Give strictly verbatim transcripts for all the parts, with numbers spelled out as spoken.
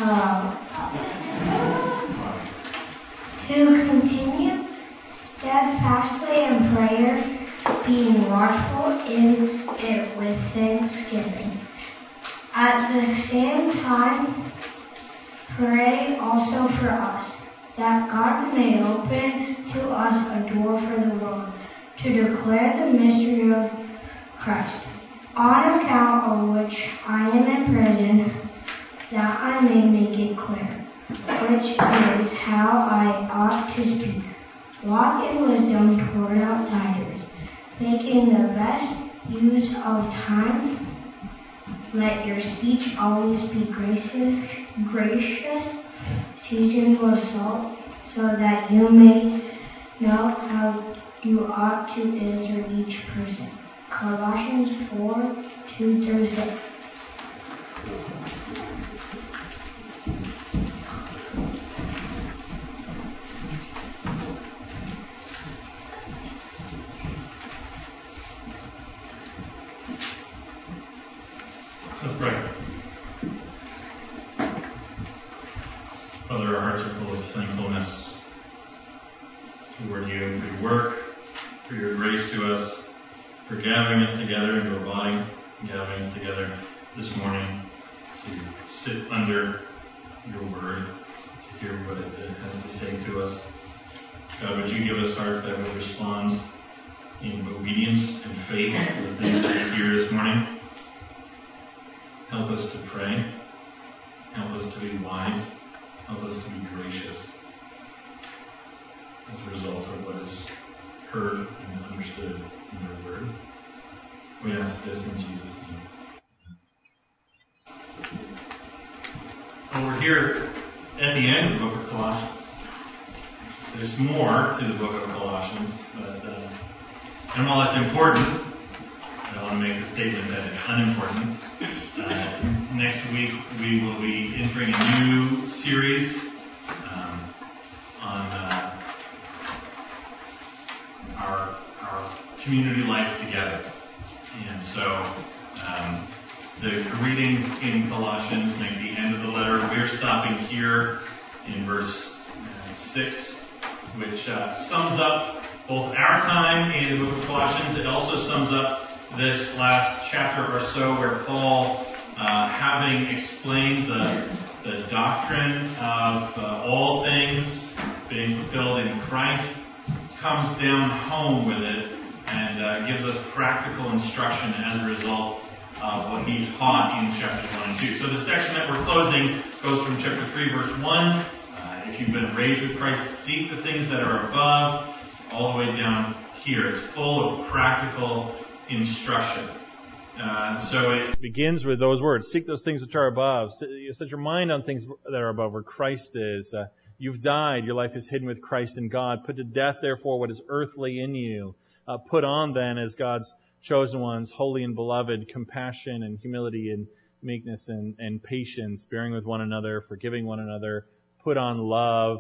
Um, to continue steadfastly in prayer, being watchful in it with thanksgiving. At the same time, pray also for us, that God may open to us a door for the world, to declare the mystery of Christ, on account of which I am in prison, that I may make it clear, which is how I ought to speak. Walk in wisdom toward outsiders, making the best use of time. Let your speech always be gracious, gracious, seasoned with salt, so that you may know how you ought to answer each person. Colossians four, two through six. Let's pray. Father, our hearts are full of thankfulness toward you for your work, for your grace to us, for gathering us together into a body, gathering us together this morning to sit under your word, to hear what it has to say to us. God, would you give us hearts that would respond in obedience and faith to the things that we hear this morning? Help us to pray. Help us to be wise. Help us to be gracious as a result of what is heard and understood in your word. We ask this in Jesus' name. Well, we're here at the end of the book of Colossians. There's more to the book of Colossians, but uh, and while it's important, I want to make the statement that it's unimportant. Uh, next week we will be entering a new series um, on uh, our our community life together, and so um, the reading in Colossians make the end of the letter. We're stopping here in verse uh, six, which uh, sums up both our time in the book of Colossians. It also sums up this last chapter or so where Paul, uh, having explained the, the doctrine of uh, all things being fulfilled in Christ, comes down home with it and uh, gives us practical instruction as a result of what he taught in chapters one and two. So the section that we're closing goes from chapter three, verse one. Uh, if you've been raised with Christ, seek the things that are above, all the way down here. It's full of practical instruction. Uh, so it begins with those words: seek those things which are above. Set your mind on things that are above, where Christ is. Uh, you've died. Your life is hidden with Christ in God. Put to death, therefore, what is earthly in you. Uh, put on, then, as God's chosen ones, holy and beloved, compassion and humility and meekness and, and patience, bearing with one another, forgiving one another. Put on love.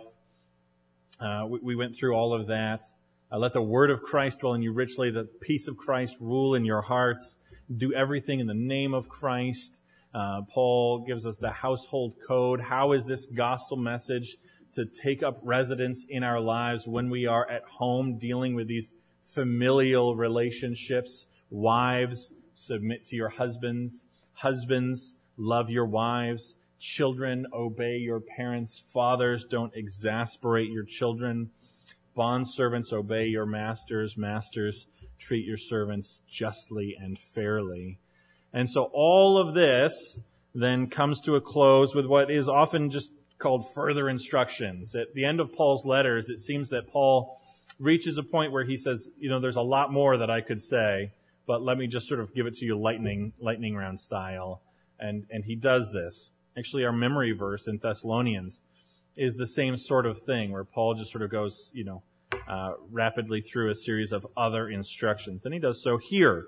Uh, we, we went through all of that. Uh, let the word of Christ dwell in you richly, the peace of Christ rule in your hearts. Do everything in the name of Christ. Uh, Paul gives us the household code. How is this gospel message to take up residence in our lives when we are at home dealing with these familial relationships? Wives, submit to your husbands. Husbands, love your wives. Children, obey your parents. Fathers, don't exasperate your children. Bondservants, obey your masters. Masters, treat your servants justly and fairly. And so all of this then comes to a close with what is often just called further instructions. At the end of Paul's letters, it seems that Paul reaches a point where he says, you know, there's a lot more that I could say, but let me just sort of give it to you lightning, lightning round style. And, and he does this. Actually, our memory verse in Thessalonians is the same sort of thing, where Paul just sort of goes, you know, uh, rapidly through a series of other instructions. And he does so here.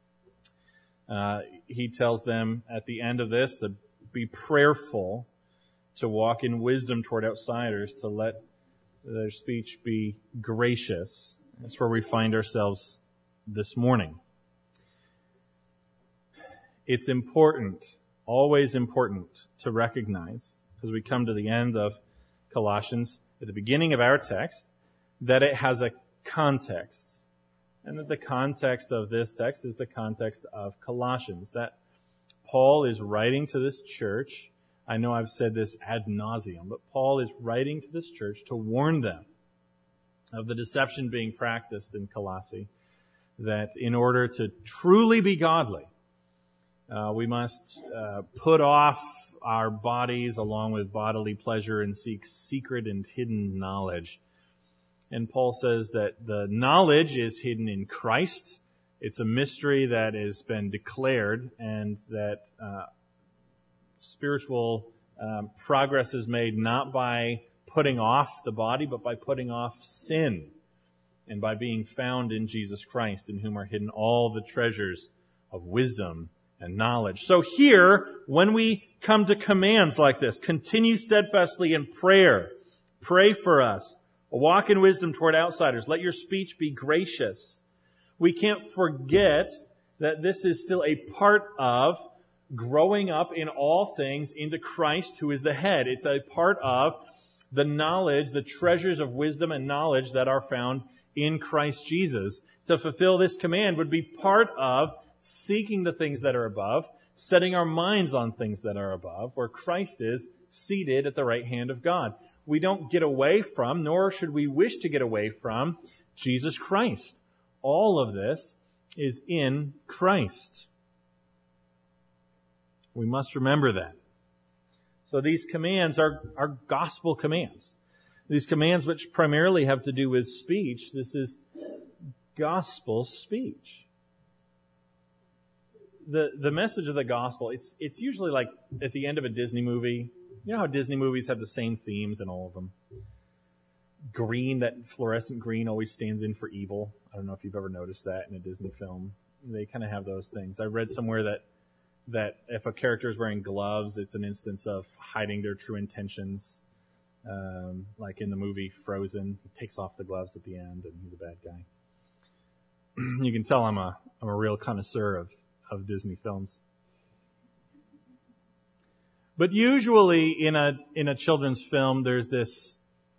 Uh, he tells them at the end of this to be prayerful, to walk in wisdom toward outsiders, to let their speech be gracious. That's where we find ourselves this morning. It's important, always important, to recognize as we come to the end of Colossians, at the beginning of our text, that it has a context. And that the context of this text is the context of Colossians. That Paul is writing to this church. I know I've said this ad nauseum, but Paul is writing to this church to warn them of the deception being practiced in Colossae, that in order to truly be godly, uh, we must uh, put off our bodies along with bodily pleasure and seek secret and hidden knowledge. And Paul says that the knowledge is hidden in Christ. It's a mystery that has been declared, and that uh, spiritual um, progress is made not by putting off the body, but by putting off sin, and by being found in Jesus Christ, in whom are hidden all the treasures of wisdom and knowledge. So here, when we come to commands like this, continue steadfastly in prayer, pray for us, walk in wisdom toward outsiders, let your speech be gracious. We can't forget that this is still a part of growing up in all things into Christ, who is the head. It's a part of the knowledge, the treasures of wisdom and knowledge that are found in Christ Jesus. To fulfill this command would be part of seeking the things that are above, setting our minds on things that are above, where Christ is seated at the right hand of God. We don't get away from, nor should we wish to get away from, Jesus Christ. All of this is in Christ. We must remember that. So these commands are, are gospel commands. These commands which primarily have to do with speech, this is gospel speech. The the message of the gospel, it's it's usually like at the end of a Disney movie. You know how Disney movies have the same themes in all of them? Green, that fluorescent green always stands in for evil. I don't know if you've ever noticed that in a Disney film. They kind of have those things. I read somewhere that that if a character is wearing gloves, it's an instance of hiding their true intentions. Um, like in the movie Frozen, he takes off the gloves at the end and he's a bad guy. You can tell I'm a I'm a real connoisseur of, of Disney films. But usually in a in a children's film, there's this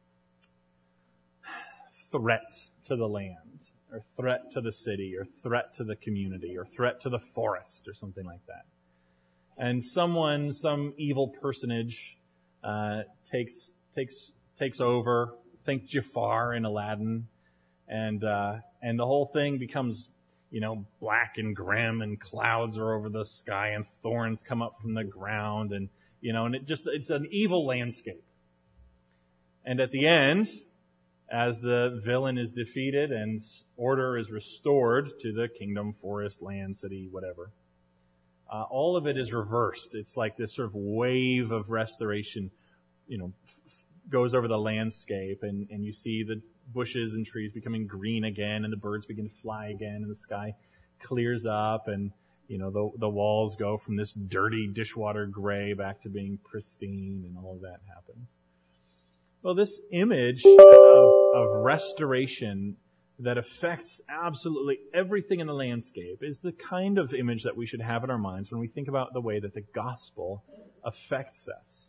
threat to the land, or threat to the city, or threat to the community, or threat to the forest, or something like that. And someone, some evil personage, uh, takes takes takes over. Think Jafar in Aladdin, and uh, and the whole thing becomes, you know, black and grim, and clouds are over the sky, and thorns come up from the ground, and you know, and it just it's an evil landscape. And at the end, as the villain is defeated and order is restored to the kingdom, forest, land, city, whatever, uh, all of it is reversed. It's like this sort of wave of restoration, you know, f- goes over the landscape, and, and you see the bushes and trees becoming green again, and the birds begin to fly again, and the sky clears up, and you know, the the walls go from this dirty dishwater gray back to being pristine, and all of that happens. Well, this image of, of restoration that affects absolutely everything in the landscape is the kind of image that we should have in our minds when we think about the way that the gospel affects us.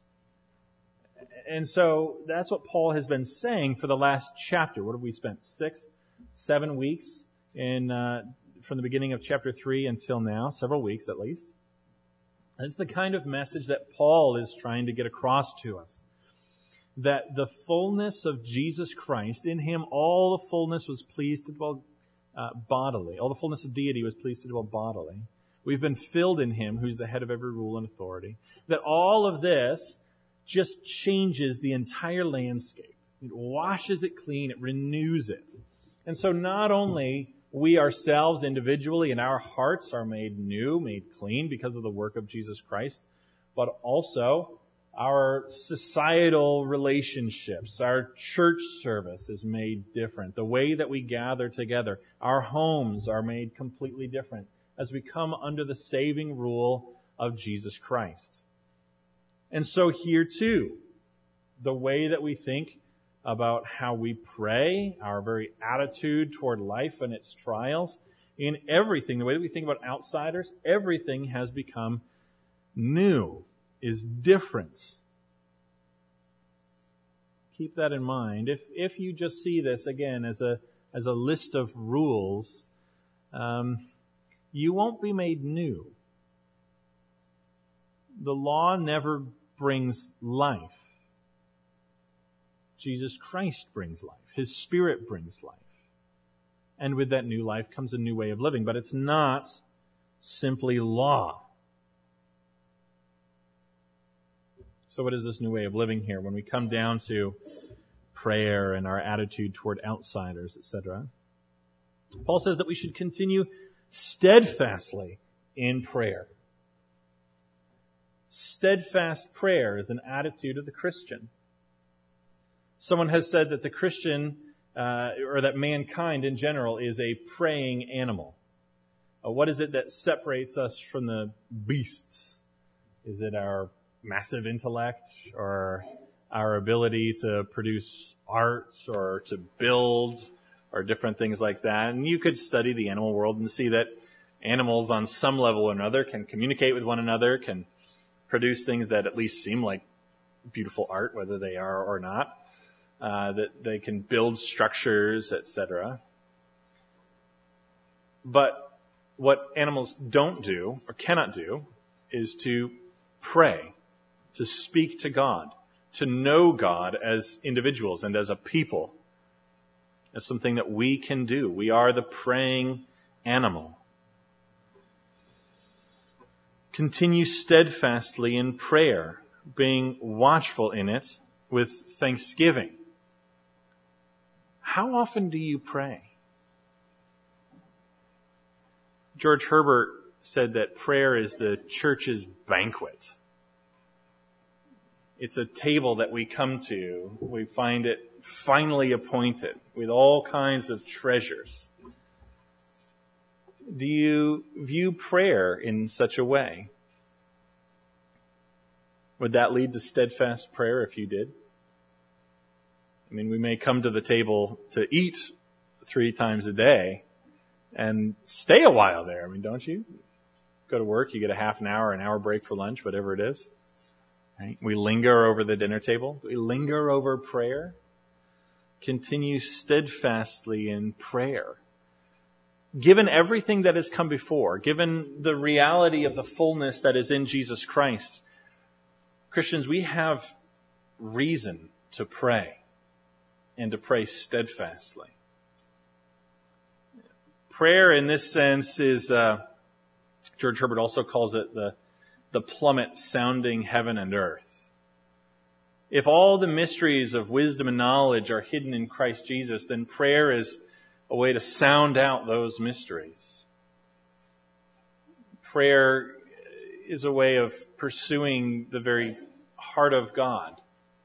And so that's what Paul has been saying for the last chapter. What have we spent? Six, seven weeks in uh, from the beginning of chapter three until now, several weeks at least. And it's the kind of message that Paul is trying to get across to us. That the fullness of Jesus Christ, in Him all the fullness was pleased to dwell uh, bodily. All the fullness of deity was pleased to dwell bodily. We've been filled in Him, who's the head of every rule and authority. That all of this just changes the entire landscape. It washes it clean. It renews it. And so not only we ourselves individually and our hearts are made new, made clean because of the work of Jesus Christ, but also our societal relationships, our church service is made different. The way that we gather together, our homes are made completely different as we come under the saving rule of Jesus Christ. And so here too, the way that we think about how we pray, our very attitude toward life and its trials, in everything, the way that we think about outsiders, everything has become new, is different. keep that in mind. If if you just see this, again, as a as a list of rules, um, you won't be made new. The law never brings life. Jesus Christ brings life. His Spirit brings life. And with that new life comes a new way of living. But it's not simply law. So what is this new way of living here? When we come down to prayer and our attitude toward outsiders, et cetera, Paul says that we should continue steadfastly in prayer. Steadfast prayer is an attitude of the Christian. Someone has said that the Christian, uh, or that mankind in general, is a praying animal. Uh, what is it that separates us from the beasts? Is it our massive intellect, or our ability to produce art, or to build, or different things like that? And you could study the animal world and see that animals on some level or another can communicate with one another, can produce things that at least seem like beautiful art, whether they are or not. Uh, that they can build structures, et cetera. But what animals don't do, or cannot do, is to pray, to speak to God, to know God as individuals and as a people. That's something that we can do. We are the praying animal. Continue steadfastly in prayer, being watchful in it with thanksgiving. How often do you pray? George Herbert said that prayer is the church's banquet. It's a table that we come to. We find it finely appointed with all kinds of treasures. Do you view prayer in such a way? Would that lead to steadfast prayer if you did? I mean, we may come to the table to eat three times a day and stay a while there. I mean, don't you? Go to work, you get a half an hour, an hour break for lunch, whatever it is. Right? We linger over the dinner table. We linger over prayer. Continue steadfastly in prayer. Given everything that has come before, given the reality of the fullness that is in Jesus Christ, Christians, we have reason to pray and to pray steadfastly. Prayer in this sense is, uh, George Herbert also calls it the, the plummet sounding heaven and earth. If all the mysteries of wisdom and knowledge are hidden in Christ Jesus, then prayer is a way to sound out those mysteries. Prayer is a way of pursuing the very heart of God.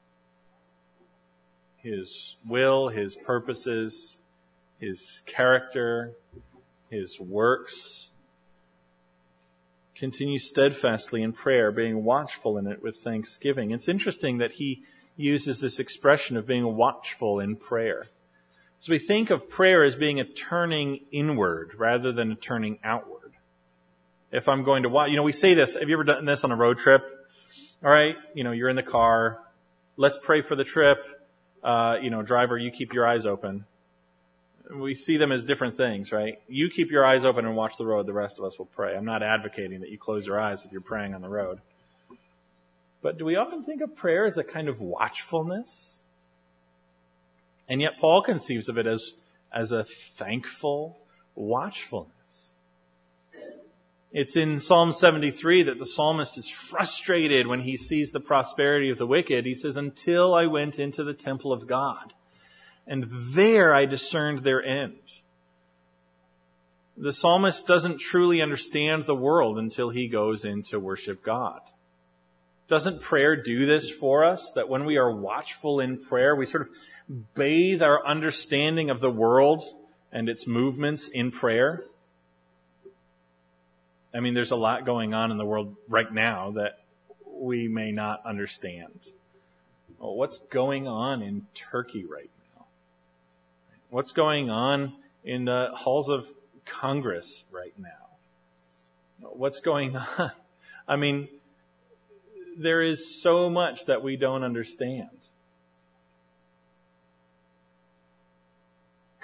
His will, His purposes, His character, His works. Continue steadfastly in prayer, being watchful in it with thanksgiving. It's interesting that he uses this expression of being watchful in prayer. So we think of prayer as being a turning inward rather than a turning outward. If I'm going to watch, you know, we say this, have you ever done this on a road trip? All right, you know, you're in the car. Let's pray for the trip. Uh, you know, driver, you keep your eyes open. We see them as different things, right? You keep your eyes open and watch the road. The rest of us will pray. I'm not advocating that you close your eyes if you're praying on the road. But do we often think of prayer as a kind of watchfulness? And yet Paul conceives of it as, as a thankful watchfulness. It's in Psalm seventy-three that the psalmist is frustrated when he sees the prosperity of the wicked. He says, until I went into the temple of God, and there I discerned their end. The psalmist doesn't truly understand the world until he goes in to worship God. Doesn't prayer do this for us? That when we are watchful in prayer, we sort of bathe our understanding of the world and its movements in prayer? I mean, there's a lot going on in the world right now that we may not understand. Well, what's going on in Turkey right now? What's going on in the halls of Congress right now? What's going on? I mean, there is so much that we don't understand.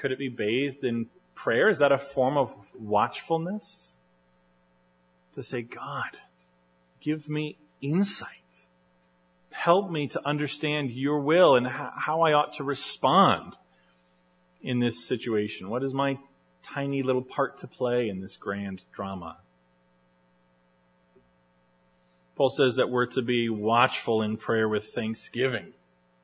could it be bathed in prayer? Is that a form of watchfulness? To say, God, give me insight. Help me to understand your will and how I ought to respond in this situation. What is my tiny little part to play in this grand drama? Paul says that we're to be watchful in prayer with thanksgiving.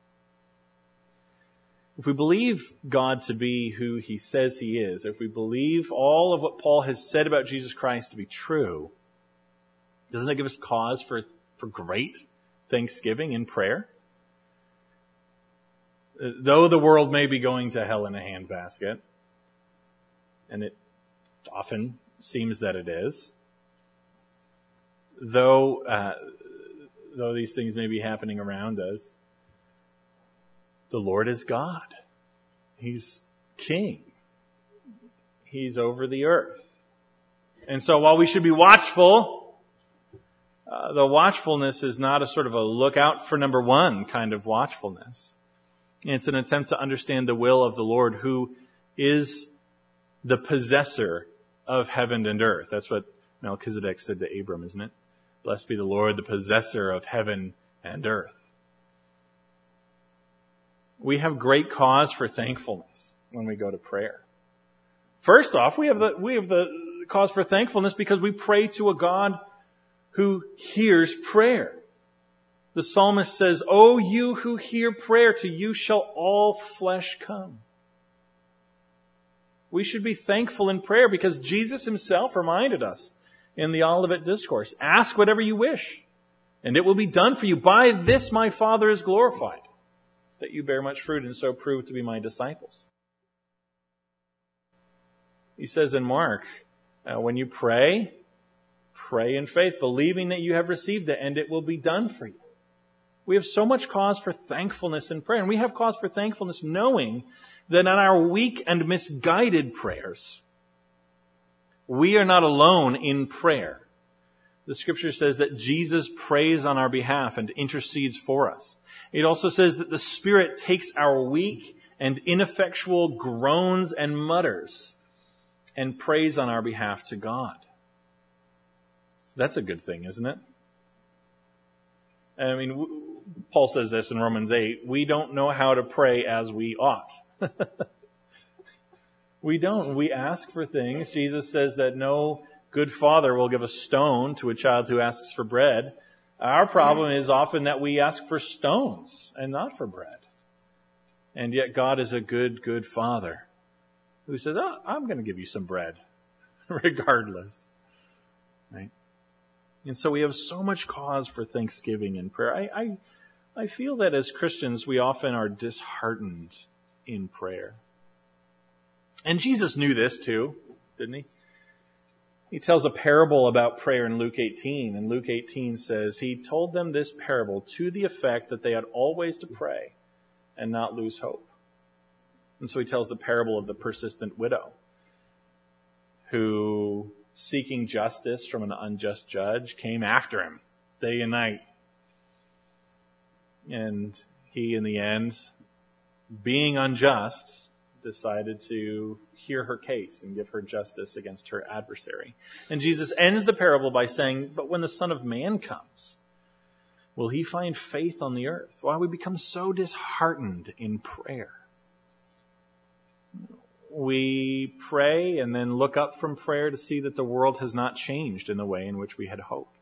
If we believe God to be who he says he is, if we believe all of what Paul has said about Jesus Christ to be true, doesn't that give us cause for, for great thanksgiving in prayer? Though the world may be going to hell in a handbasket, and it often seems that it is, though uh, though these things may be happening around us, the Lord is God. He's king. He's over the earth. And so while we should be watchful, uh, the watchfulness is not a sort of a look out for number one kind of watchfulness. It's an attempt to understand the will of the Lord, who is the possessor of heaven and earth. That's what Melchizedek said to Abram, isn't it? Blessed be the Lord, the possessor of heaven and earth. We have great cause for thankfulness when we go to prayer. First off, we have the, we have the cause for thankfulness because we pray to a God who hears prayer. The psalmist says, "O you who hear prayer, to you shall all flesh come." We should be thankful in prayer because Jesus himself reminded us in the Olivet Discourse, "Ask whatever you wish, and it will be done for you. By this my Father is glorified, that you bear much fruit and so prove to be my disciples." He says in Mark, uh, when you pray, pray in faith, believing that you have received it, and it will be done for you. We have so much cause for thankfulness in prayer, and we have cause for thankfulness knowing that in our weak and misguided prayers, we are not alone in prayer. The scripture says that Jesus prays on our behalf and intercedes for us. It also says that the Spirit takes our weak and ineffectual groans and mutters and prays on our behalf to God. That's a good thing, isn't it? I mean, Paul says this in Romans eight, we don't know how to pray as we ought. We don't. We ask for things. Jesus says that no good father will give a stone to a child who asks for bread. Our problem is often that we ask for stones and not for bread. And yet God is a good, good father who says, oh, I'm going to give you some bread regardless. Right? And so we have so much cause for thanksgiving and prayer. I, I, I feel that as Christians, we often are disheartened in prayer. And Jesus knew this too, didn't he? He tells a parable about prayer in Luke eighteen. And Luke eighteen says, he told them this parable to the effect that they had always to pray and not lose hope. And so he tells the parable of the persistent widow who, seeking justice from an unjust judge, came after him day and night. And he, in the end, being unjust, decided to hear her case and give her justice against her adversary. And Jesus ends the parable by saying, but when the Son of Man comes, will he find faith on the earth? Why we become so disheartened in prayer? We pray and then look up from prayer to see that the world has not changed in the way in which we had hoped.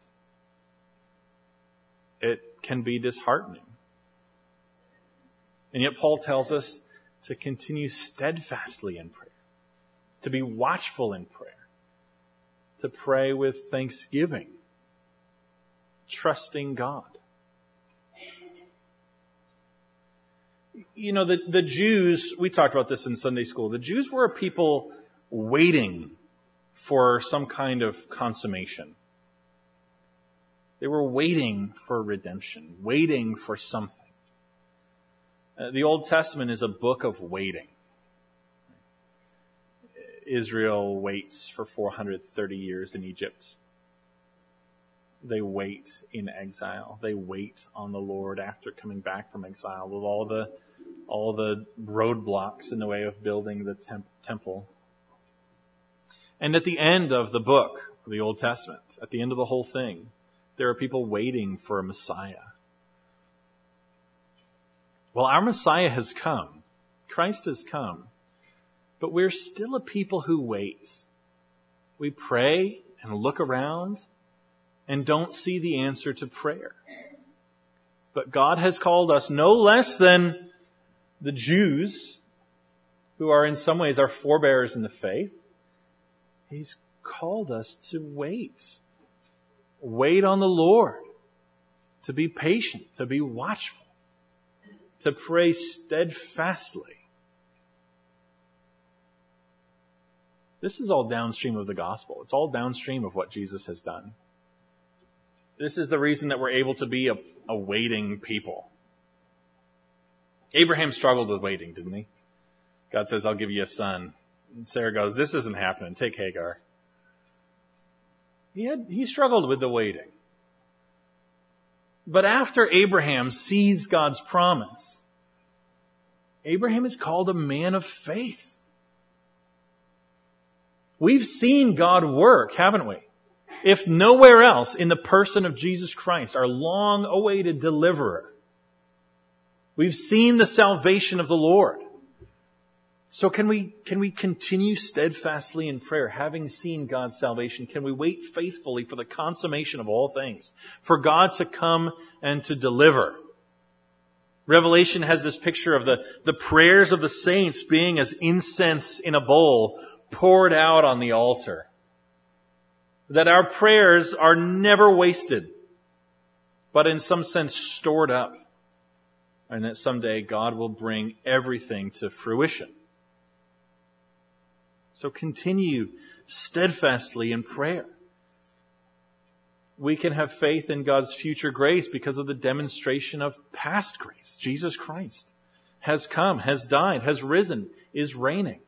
It can be disheartening. And yet Paul tells us to continue steadfastly in prayer, to be watchful in prayer, to pray with thanksgiving, trusting God. You know, the, the Jews, we talked about this in Sunday school, the Jews were a people waiting for some kind of consummation. They were waiting for redemption, waiting for something. Uh, the Old Testament is a book of waiting. Israel waits for four hundred thirty years in Egypt. They wait in exile. They wait on the Lord after coming back from exile with all the all the roadblocks in the way of building the temp- temple. And at the end of the book of the Old Testament, at the end of the whole thing, there are people waiting for a Messiah. Well, our Messiah has come. Christ has come. But we're still a people who wait. We pray and look around and don't see the answer to prayer. But God has called us no less than the Jews, who are in some ways our forebears in the faith. He's called us to wait. Wait on the Lord. To be patient. To be watchful. To pray steadfastly. This is all downstream of the gospel. It's all downstream of what Jesus has done. This is the reason that we're able to be a, a waiting people. Abraham struggled with waiting, didn't he? God says, I'll give you a son. And Sarah goes, this isn't happening. Take Hagar. He had, he struggled with the waiting. But after Abraham sees God's promise, Abraham is called a man of faith. We've seen God work, haven't we? If nowhere else, in the person of Jesus Christ, our long-awaited deliverer. We've seen the salvation of the Lord. So can we, can we continue steadfastly in prayer, having seen God's salvation? Can we wait faithfully for the consummation of all things? For God to come and to deliver. Revelation has this picture of the, the prayers of the saints being as incense in a bowl poured out on the altar. That our prayers are never wasted, but in some sense stored up. And that someday God will bring everything to fruition. So continue steadfastly in prayer. We can have faith in God's future grace because of the demonstration of past grace. Jesus Christ has come, has died, has risen, is reigning.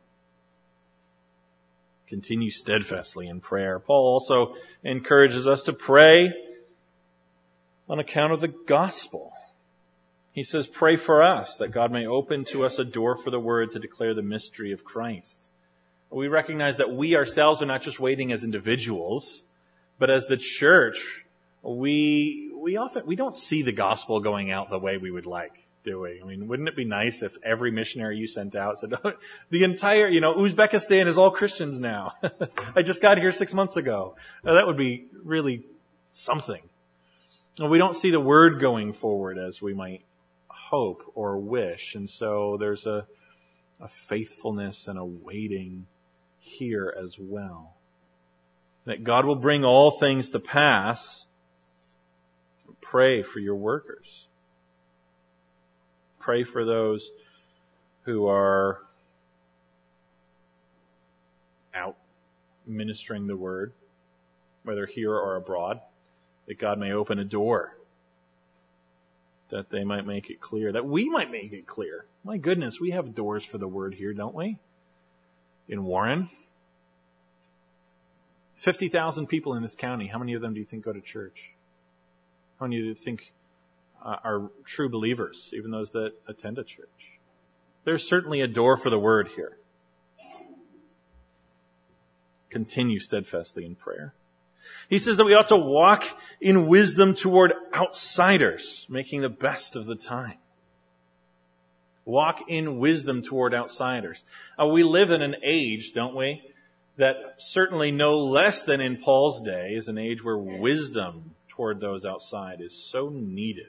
Continue steadfastly in prayer. Paul also encourages us to pray on account of the gospel. He says, pray for us that God may open to us a door for the word to declare the mystery of Christ. We recognize that we ourselves are not just waiting as individuals, but as the church, we we often we don't see the gospel going out the way we would like, do we? I mean, wouldn't it be nice if every missionary you sent out said, the entire, you know, Uzbekistan is all Christians now. I just got here six months ago. Now, that would be really something. And we don't see the word going forward as we might hope or wish. And so there's a, a faithfulness and a waiting here as well. That God will bring all things to pass. Pray for your workers. Pray for those who are out ministering the word, whether here or abroad, that God may open a door, that they might make it clear, that we might make it clear. My goodness, we have doors for the word here, don't we? In Warren. fifty thousand people in this county. How many of them do you think go to church? How many do you think uh, are true believers, even those that attend a church? There's certainly a door for the word here. Continue steadfastly in prayer. He says that we ought to walk in wisdom toward outsiders, making the best of the time. Walk in wisdom toward outsiders. Uh, we live in an age, don't we, that certainly no less than in Paul's day is an age where wisdom toward those outside is so needed.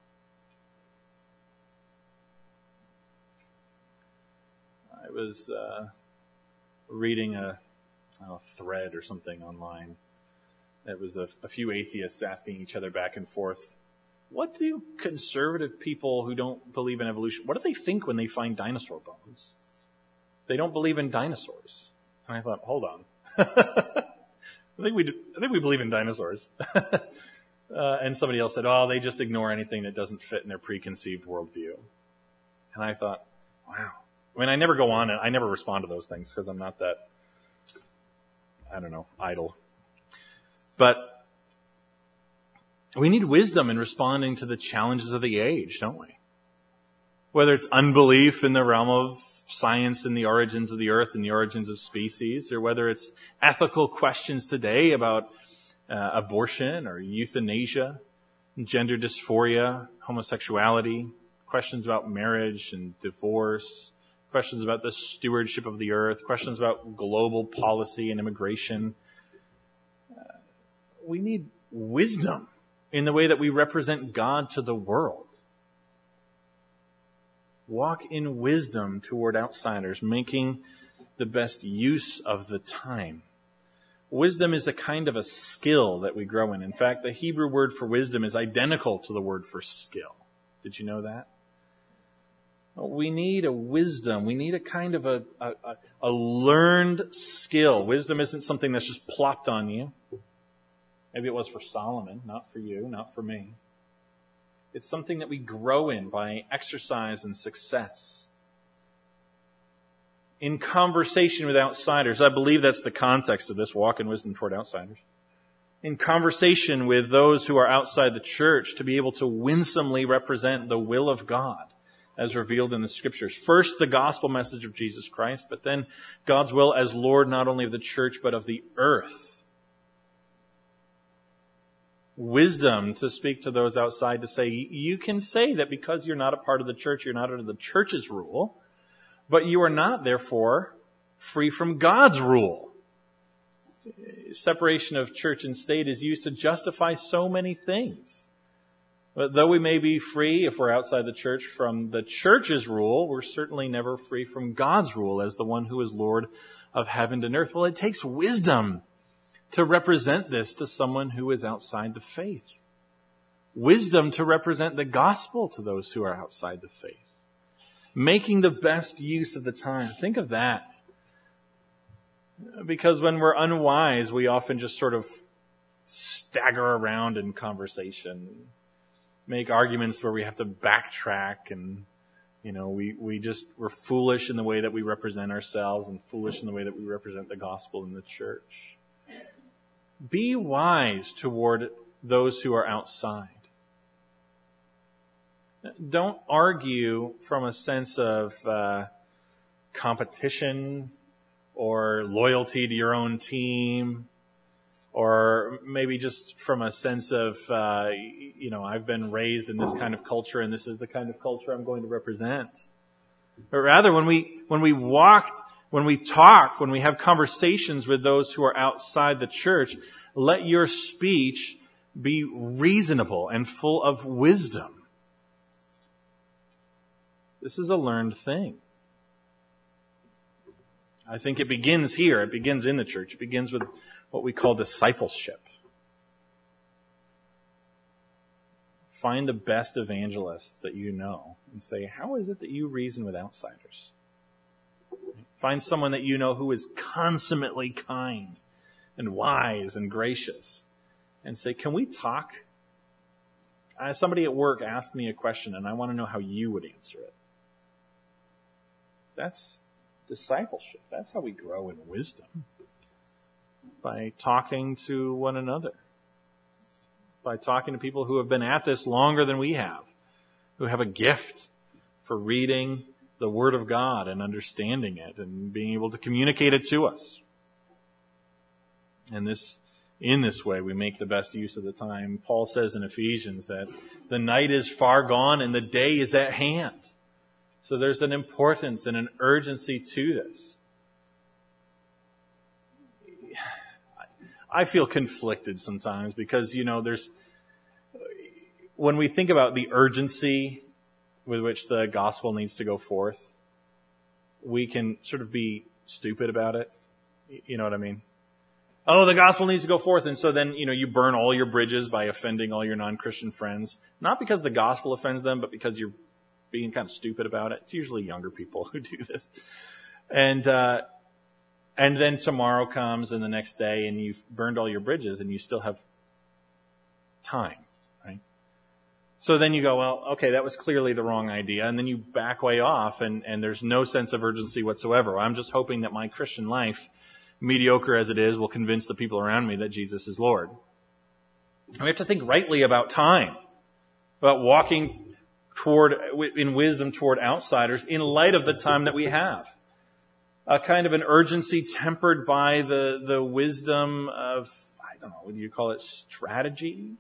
I was uh, reading a, a thread or something online. It was a, a few atheists asking each other back and forth, what do conservative people who don't believe in evolution, what do they think when they find dinosaur bones? They don't believe in dinosaurs. And I thought, hold on. I think we do, I think we believe in dinosaurs. uh, and somebody else said, oh, they just ignore anything that doesn't fit in their preconceived worldview. And I thought, wow. I mean, I never go on and I never respond to those things because I'm not that, I don't know, idle. But we need wisdom in responding to the challenges of the age, don't we? Whether it's unbelief in the realm of science and the origins of the earth and the origins of species, or whether it's ethical questions today about uh, abortion or euthanasia, gender dysphoria, homosexuality, questions about marriage and divorce, questions about the stewardship of the earth, questions about global policy and immigration. Uh, we need wisdom in the way that we represent God to the world. Walk in wisdom toward outsiders, making the best use of the time. Wisdom is a kind of a skill that we grow in. In fact, the Hebrew word for wisdom is identical to the word for skill. Did you know that? We need a wisdom. We need a kind of a, a, a learned skill. Wisdom isn't something that's just plopped on you. Maybe it was for Solomon, not for you, not for me. It's something that we grow in by exercise and success. In conversation with outsiders, I believe that's the context of this, walk in wisdom toward outsiders. In conversation with those who are outside the church, to be able to winsomely represent the will of God as revealed in the Scriptures. First, the gospel message of Jesus Christ, but then God's will as Lord not only of the church, but of the earth. Wisdom to speak to those outside, to say, you can say that because you're not a part of the church, you're not under the church's rule, but you are not, therefore, free from God's rule. Separation of church and state is used to justify so many things. But though we may be free, if we're outside the church, from the church's rule, we're certainly never free from God's rule as the one who is Lord of heaven and earth. Well, it takes wisdom to represent this to someone who is outside the faith. Wisdom to represent the gospel to those who are outside the faith. Making the best use of the time. Think of that. Because when we're unwise, we often just sort of stagger around in conversation, make arguments where we have to backtrack, and you know, we, we just, we're foolish in the way that we represent ourselves and foolish in the way that we represent the gospel in the church. Be wise toward those who are outside. Don't argue from a sense of uh, competition or loyalty to your own team, or maybe just from a sense of, uh, you know, I've been raised in this kind of culture and this is the kind of culture I'm going to represent. But rather, when we when we walk, when we talk, when we have conversations with those who are outside the church, let your speech be reasonable and full of wisdom. This is a learned thing. I think it begins here. It begins in the church. It begins with what we call discipleship. Find the best evangelists that you know and say, how is it that you reason with outsiders? Find someone that you know who is consummately kind and wise and gracious, and say, can we talk? Uh, somebody at work asked me a question and I want to know how you would answer it. That's discipleship. That's how we grow in wisdom. By talking to one another. By talking to people who have been at this longer than we have. Who have a gift for reading the Word of God and understanding it and being able to communicate it to us. And this, in this way, we make the best use of the time. Paul says in Ephesians that the night is far gone and the day is at hand. So there's an importance and an urgency to this. I feel conflicted sometimes because, you know, there's, when we think about the urgency with which the gospel needs to go forth, we can sort of be stupid about it. You know what I mean? Oh, the gospel needs to go forth. And so then, you know, you burn all your bridges by offending all your non-Christian friends. Not because the gospel offends them, but because you're being kind of stupid about it. It's usually younger people who do this. And, uh, and then tomorrow comes and the next day and you've burned all your bridges and you still have time, right? So then you go, well, okay, that was clearly the wrong idea. And then you back way off and, and there's no sense of urgency whatsoever. I'm just hoping that my Christian life, mediocre as it is, will convince the people around me that Jesus is Lord. And we have to think rightly about time, about walking toward, in wisdom toward outsiders in light of the time that we have. A kind of an urgency tempered by the, the wisdom of, I don't know, what do you call it, strategy?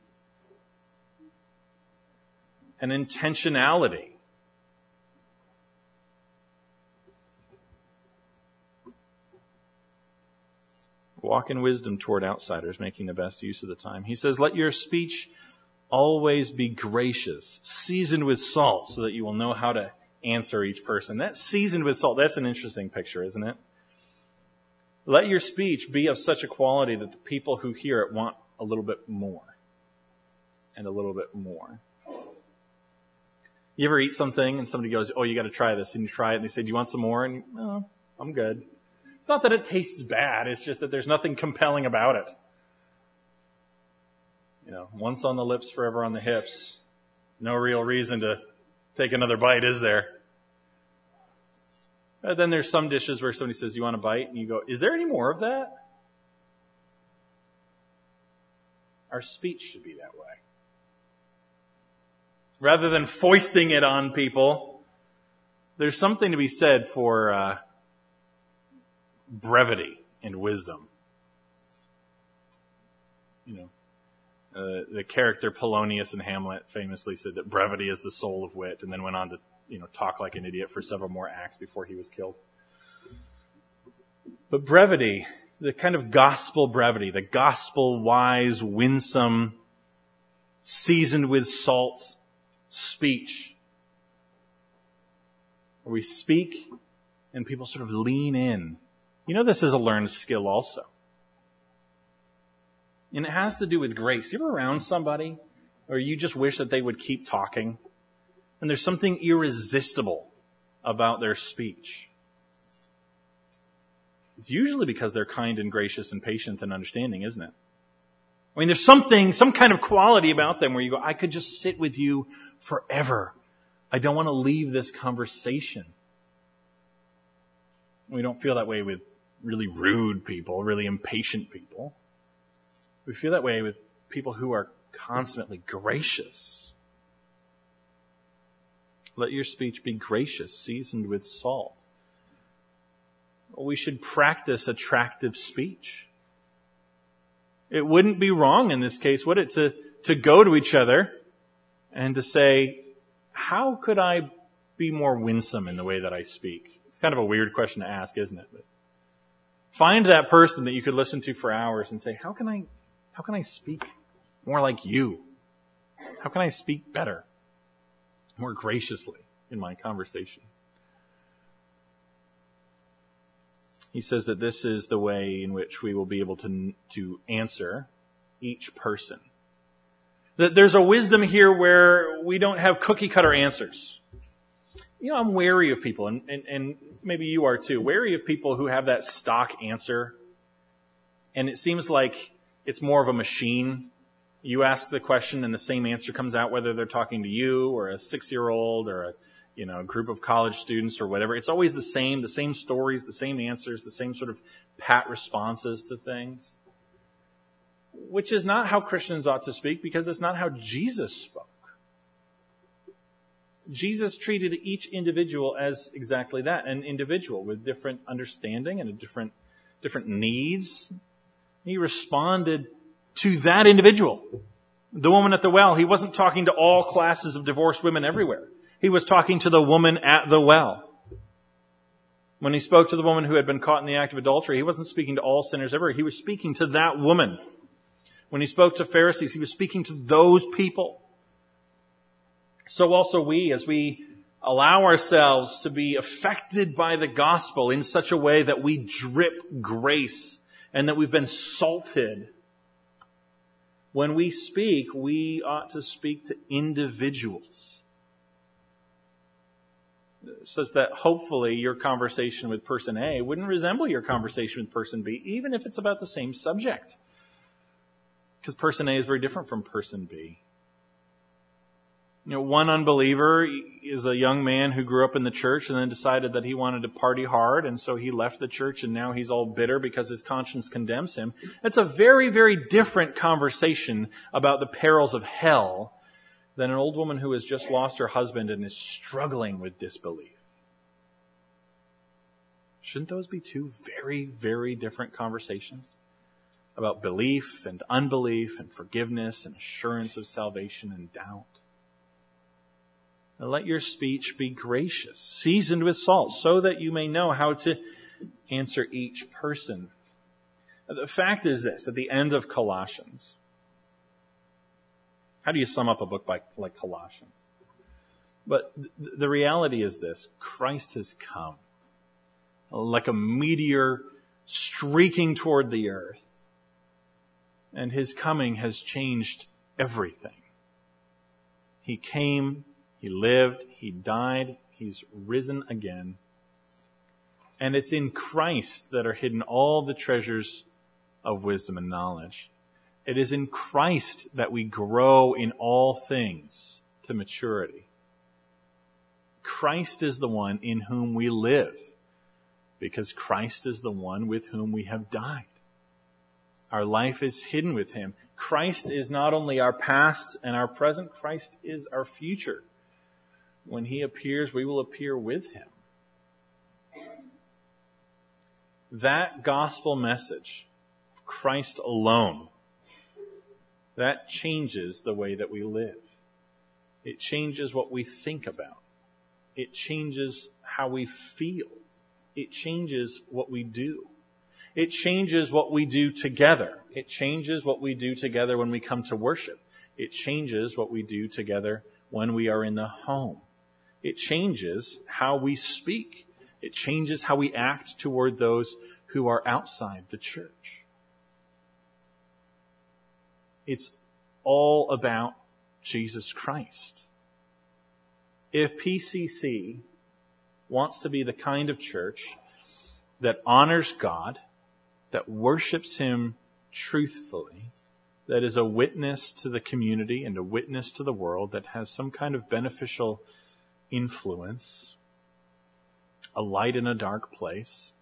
An intentionality. Walk in wisdom toward outsiders, making the best use of the time. He says, let your speech always be gracious, seasoned with salt, so that you will know how to answer each person. That seasoned with salt, that's an interesting picture, isn't it? Let your speech be of such a quality that the people who hear it want a little bit more. And a little bit more. You ever eat something and somebody goes, oh, you got to try this, and you try it, and they say, do you want some more? And you, oh, I'm good. It's not that it tastes bad, it's just that there's nothing compelling about it. You know, once on the lips, forever on the hips. No real reason to take another bite, is there? And then there's some dishes where somebody says, you want a bite? And you go, is there any more of that? Our speech should be that way. Rather than foisting it on people, there's something to be said for uh, brevity and wisdom. You know, uh, the character Polonius in Hamlet famously said that brevity is the soul of wit, and then went on to, you know, talk like an idiot for several more acts before he was killed. But brevity, the kind of gospel brevity, the gospel wise, winsome, seasoned with salt speech, where we speak and people sort of lean in. You know, this is a learned skill also. And it has to do with grace. You're around somebody, or you just wish that they would keep talking, and there's something irresistible about their speech. It's usually because they're kind and gracious and patient and understanding, isn't it? I mean, there's something, some kind of quality about them where you go, I could just sit with you forever. I don't want to leave this conversation. We don't feel that way with really rude people, really impatient people. We feel that way with people who are constantly gracious. Let your speech be gracious, seasoned with salt. We should practice attractive speech. It wouldn't be wrong in this case, would it, to, to go to each other and to say, how could I be more winsome in the way that I speak? It's kind of a weird question to ask, isn't it? But find that person that you could listen to for hours and say, how can I, how can I speak more like you? How can I speak better, more graciously in my conversation? He says that this is the way in which we will be able to, to answer each person. That there's a wisdom here where we don't have cookie cutter answers. You know, I'm wary of people, and, and, and maybe you are too, wary of people who have that stock answer. And it seems like it's more of a machine. You ask the question and the same answer comes out, whether they're talking to you or a six-year-old or a you know, a group of college students or whatever. It's always the same, the same stories, the same answers, the same sort of pat responses to things. Which is not how Christians ought to speak, because it's not how Jesus spoke. Jesus treated each individual as exactly that, an individual with different understanding and a different, different needs. He responded to that individual. The woman at the well, he wasn't talking to all classes of divorced women everywhere. He was talking to the woman at the well. When he spoke to the woman who had been caught in the act of adultery, he wasn't speaking to all sinners everywhere. He was speaking to that woman. When he spoke to Pharisees, he was speaking to those people. So also we, as we allow ourselves to be affected by the gospel in such a way that we drip grace and that we've been salted, when we speak, we ought to speak to individuals. Such that hopefully your conversation with person A wouldn't resemble your conversation with person B, even if it's about the same subject. Because person A is very different from person B. You know, one unbeliever is a young man who grew up in the church and then decided that he wanted to party hard, and so he left the church, and now he's all bitter because his conscience condemns him. It's a very, very different conversation about the perils of hell than an old woman who has just lost her husband and is struggling with disbelief? Shouldn't those be two very, very different conversations about belief and unbelief and forgiveness and assurance of salvation and doubt? And let your speech be gracious, seasoned with salt, so that you may know how to answer each person. The fact is this, at the end of Colossians, how do you sum up a book like, like Colossians? But th- the reality is this, Christ has come like a meteor streaking toward the earth. And his coming has changed everything. He came, he lived, he died, he's risen again. And it's in Christ that are hidden all the treasures of wisdom and knowledge. It is in Christ that we grow in all things to maturity. Christ is the one in whom we live, because Christ is the one with whom we have died. Our life is hidden with him. Christ is not only our past and our present, Christ is our future. When he appears, we will appear with him. That gospel message, Christ alone, that changes the way that we live. It changes what we think about. It changes how we feel. It changes what we do. It changes what we do together. It changes what we do together when we come to worship. It changes what we do together when we are in the home. It changes how we speak. It changes how we act toward those who are outside the church. It's all about Jesus Christ. If P C C wants to be the kind of church that honors God, that worships him truthfully, that is a witness to the community and a witness to the world, that has some kind of beneficial influence, a light in a dark place,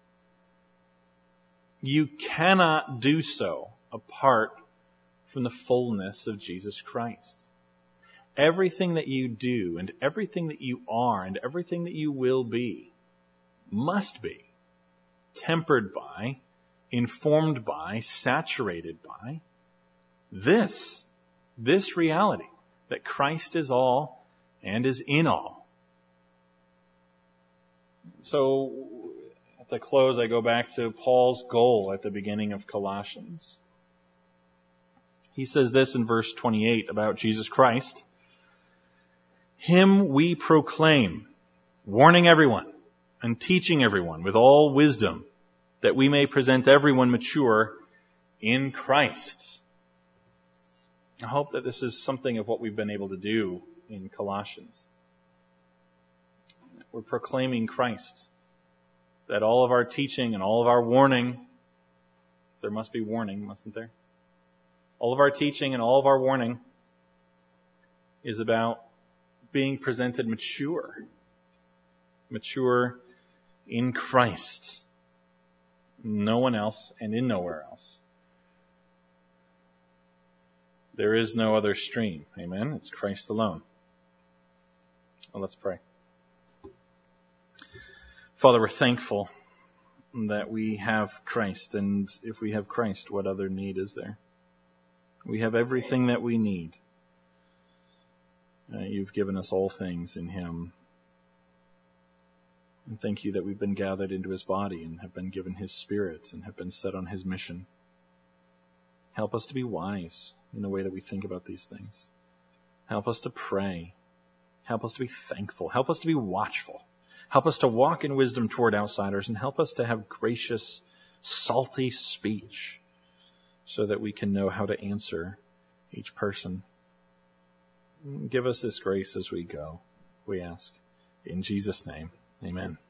you cannot do so apart from the fullness of Jesus Christ. Everything that you do and everything that you are and everything that you will be must be tempered by, informed by, saturated by this, this reality that Christ is all and is in all. So at the close, I go back to Paul's goal at the beginning of Colossians. He says this in verse twenty-eight about Jesus Christ. Him we proclaim, warning everyone and teaching everyone with all wisdom, that we may present everyone mature in Christ. I hope that this is something of what we've been able to do in Colossians. We're proclaiming Christ. That all of our teaching and all of our warning, there must be warning, mustn't there? All of our teaching and all of our warning is about being presented mature. Mature in Christ. No one else and in nowhere else. There is no other stream. Amen? It's Christ alone. Well, let's pray. Father, we're thankful that we have Christ, and if we have Christ, what other need is there? We have everything that we need. Uh, you've given us all things in him. And thank you that we've been gathered into his body and have been given his spirit and have been set on his mission. Help us to be wise in the way that we think about these things. Help us to pray. Help us to be thankful. Help us to be watchful. Help us to walk in wisdom toward outsiders, and help us to have gracious, salty speech so that we can know how to answer each person. Give us this grace as we go, we ask. In Jesus' name, amen.